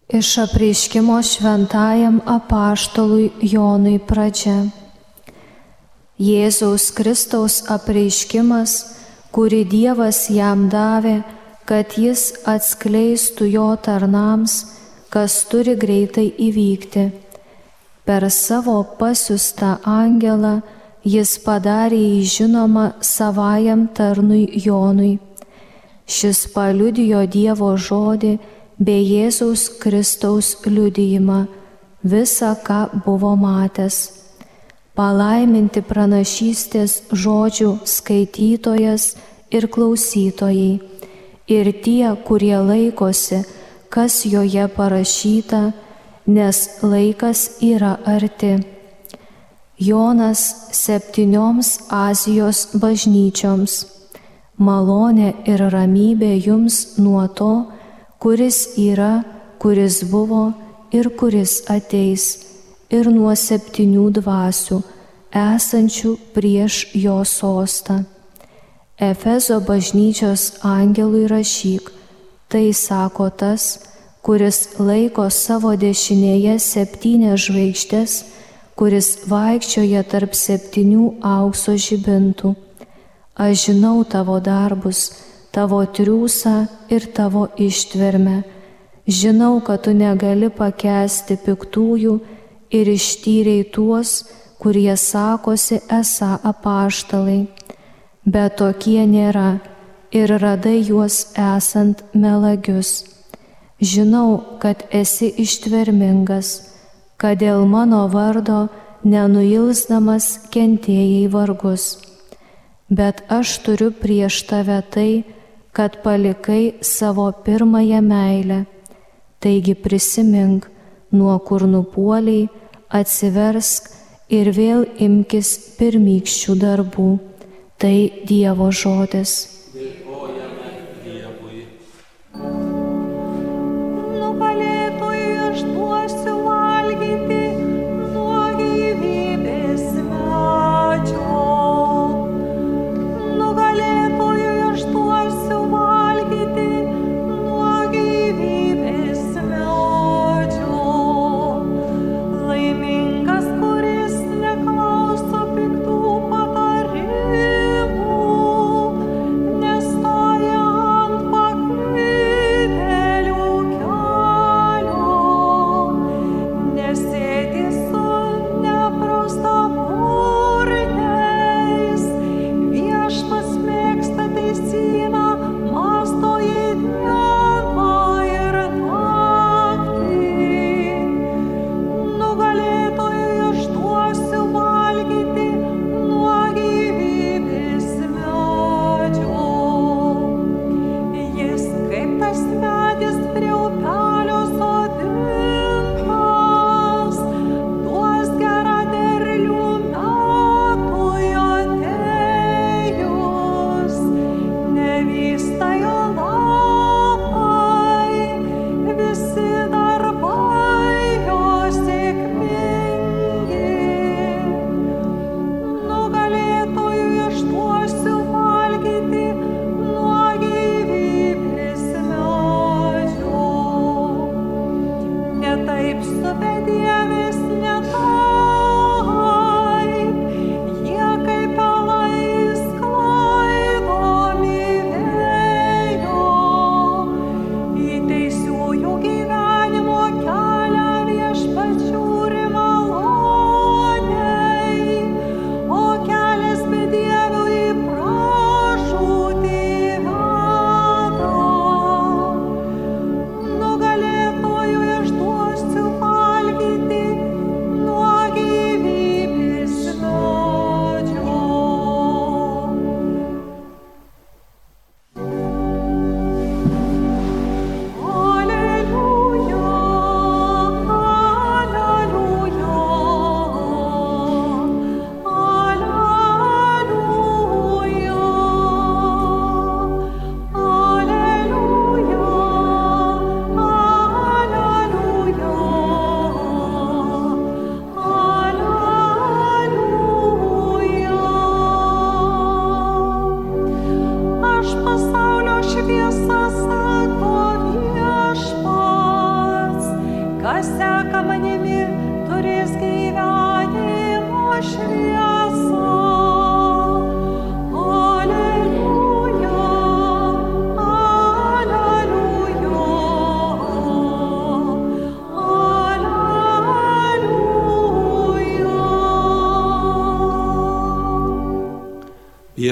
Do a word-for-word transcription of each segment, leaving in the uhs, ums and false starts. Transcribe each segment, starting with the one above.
Iš apreiškimo šventajam apaštalui Jonui pradžia. Jėzaus Kristaus apreiškimas, kurį Dievas jam davė, kad jis atskleistų jo tarnams, kas turi greitai įvykti. Per savo pasiųstą angelą jis padarė jį žinomą savajam tarnui Jonui. Šis paliudijo Dievo žodį bei Jėzaus Kristaus liudijimą, visą, ką buvo matęs. Palaiminti pranašystės žodžių skaitytojas ir klausytojai, ir tie, kurie laikosi, kas joje parašyta, nes laikas yra arti. Jonas septynioms Azijos bažnyčioms. Malonė ir ramybė jums nuo to, kuris yra, kuris buvo ir kuris ateis, ir nuo septynių dvasių, esančių prieš jo sostą. Efezo bažnyčios angelui rašyk, tai sako tas, kuris laiko savo dešinėje septynias žvaigždės, kuris vaikščioja tarp septynių aukso žibintų. Aš žinau tavo darbus, tavo triūsą ir tavo ištvermę. Žinau, kad tu negali pakęsti piktųjų ir ištyrei tuos, kurie sakosi esą apaštalai. Bet tokie nėra ir radai juos esant melagius. Žinau, kad esi ištvermingas, kad dėl mano vardo nenuilsdamas kentėjai vargus. Bet aš turiu prieš tave tai, kad palikai savo pirmąją meilę. Taigi prisimink, nuo kur nupuoliai, atsiversk ir vėl imkis pirmykščių darbų. Tai Dievo žodis. Alleluia.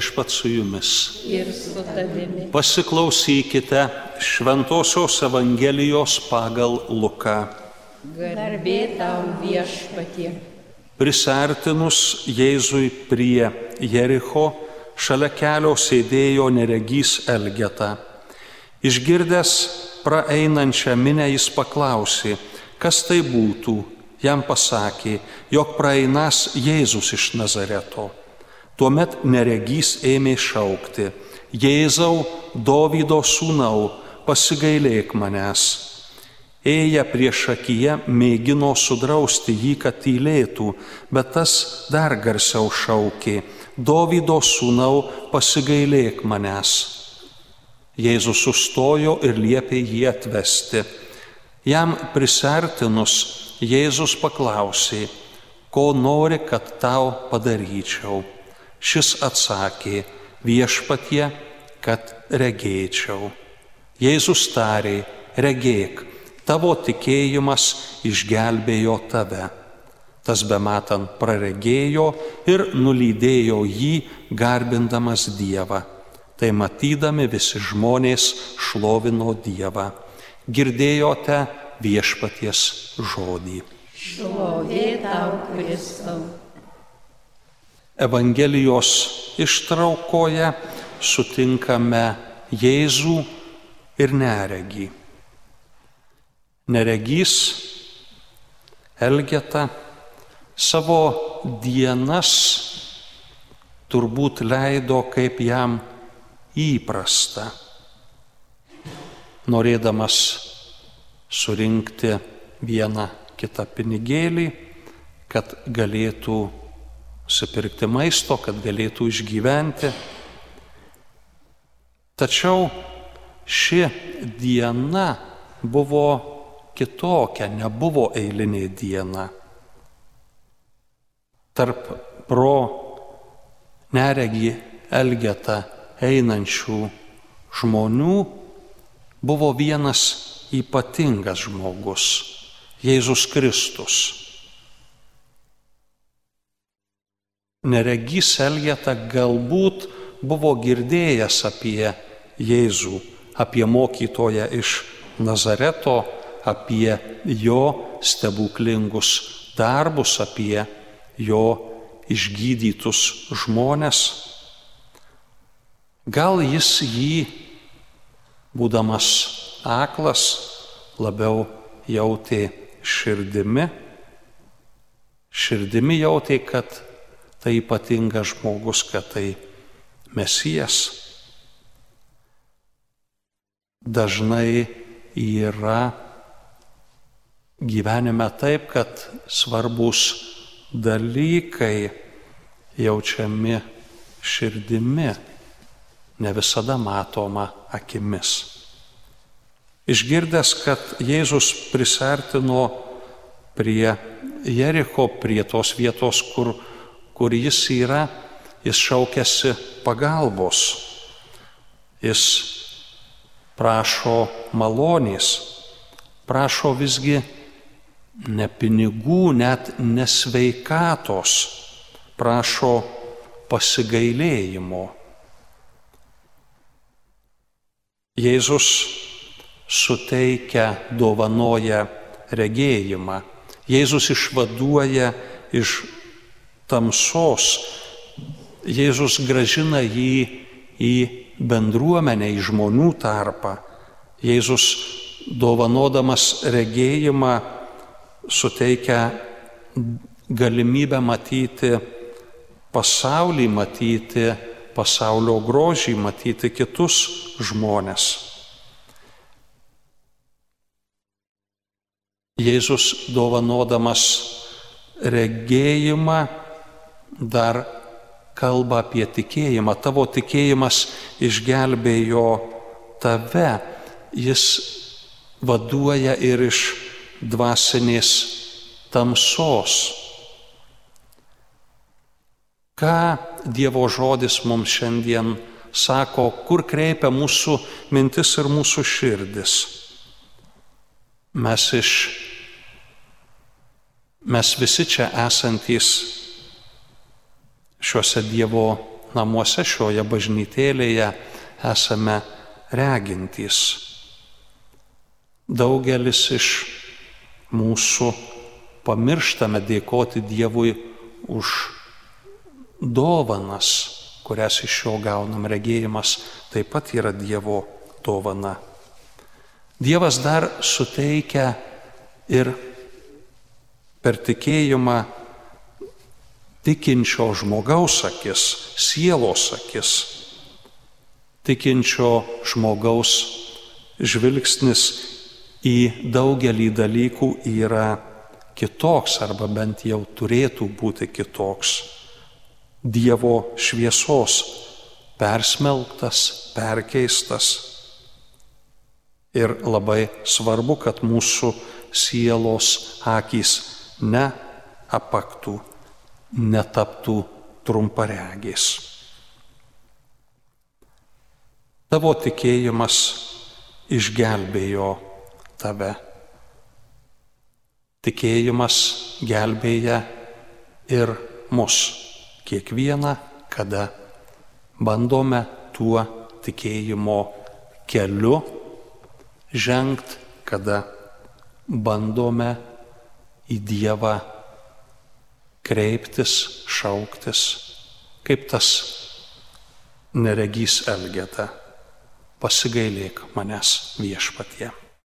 Viešpats su jumis. Ir su tavimi. Pasiklausykite Šventosios Evangelijos pagal Luką. Garbė tau Viešpatie. Prisartinus Jėzui prie Jericho, šalia kelio sėdėjo neregys Elgeta. Išgirdęs praeinančią minią jis paklausė, kas tai būtų. Jam pasakė, jog praeinas Jėzus iš Nazareto. Tuomet neregys ėmė šaukti, Jėzau, Dovydo sūnau, pasigailėk manęs. Ėję priešakyje mėgino sudrausti jį, kad tylėtų, bet tas dar garsiau šaukė, Dovydo sūnau, pasigailėk manęs. Jėzus sustojo ir liepė jį atvesti. Jam prisartinus, Jėzus paklausė, ko nori, kad tau padaryčiau. Šis atsakė, Viešpatie, kad regėčiau. Jėzus tarė, regėk, tavo tikėjimas išgelbėjo tave. Tas bematant praregėjo ir nulydėjo jį, garbindamas Dievą. Tai matydami visi žmonės šlovino Dievą. Girdėjote Viešpaties žodį. Šlovė tau, Kristau. Evangelijos ištraukoje sutinkame Jėzų ir neregį. Neregys Elgeta savo dienas turbūt leido kaip jam įprasta, norėdamas surinkti vieną kitą pinigėlį, kad galėtų nusipirkti maisto, kad galėtų išgyventi. Tačiau ši diena buvo kitokia, nebuvo eilinė diena. Tarp pro neregį Elgetą einančių žmonių buvo vienas ypatingas žmogus – Jėzus Kristus. Neregys Elgeta galbūt buvo girdėjęs apie Jėzų, apie mokytoją iš Nazareto, apie jo stebuklingus darbus, apie jo išgydytus žmones. Gal jis jį, būdamas aklas, labiau jautė širdimi. Širdimi jautė, kad tai ypatingas žmogus, kad tai Mesijas. Dažnai yra gyvenime taip, kad svarbus dalykai jaučiami širdimi, ne visada matoma akimis. Išgirdęs, kad Jėzus prisartino prie Jericho, prie tos vietos, kur, kur jis yra, jis šaukėsi pagalbos. Jis prašo malonės, prašo visgi ne pinigų, net nesveikatos, prašo pasigailėjimo. Jėzus suteikia, dovanoja regėjimą. Jėzus išvaduoja iš tamsos. Jėzus grąžina jį į bendruomenę, į žmonių tarpą. Jėzus, dovanodamas regėjimą, suteikia galimybę matyti pasaulį, matyti pasaulio grožį, matyti kitus žmones. Jėzus, dovanodamas regėjimą, dar kalba apie tikėjimą. Tavo tikėjimas išgelbėjo tave. Jis vaduoja ir iš dvasinės tamsos. Ką Dievo žodis mums šiandien sako, kur kreipia mūsų mintis ir mūsų širdis? Mes iš Mes visi čia esantys šiuose Dievo namuose, šioje bažnytėlėje esame regintys. Daugelis iš mūsų pamirštame dėkoti Dievui už dovanas, kurias iš jo gaunam. Regėjimas taip pat yra Dievo dovana. Dievas dar suteikia ir per tikėjimą tikinčio žmogaus akis, sielos akis. Tikinčio žmogaus žvilgsnis į daugelį dalykų yra kitoks, arba bent jau turėtų būti kitoks. Dievo šviesos persmelktas, perkeistas. Ir labai svarbu, kad mūsų sielos akys neapaktų, netaptų trumparegiais. Tavo tikėjimas išgelbėjo tave. Tikėjimas gelbėja ir mus, kiekvieną, kada bandome tuo tikėjimo keliu žengt, kada bandome į Dievą kreiptis, šauktis, kaip tas neregys Elgeta: pasigailėk manęs, Viešpatie.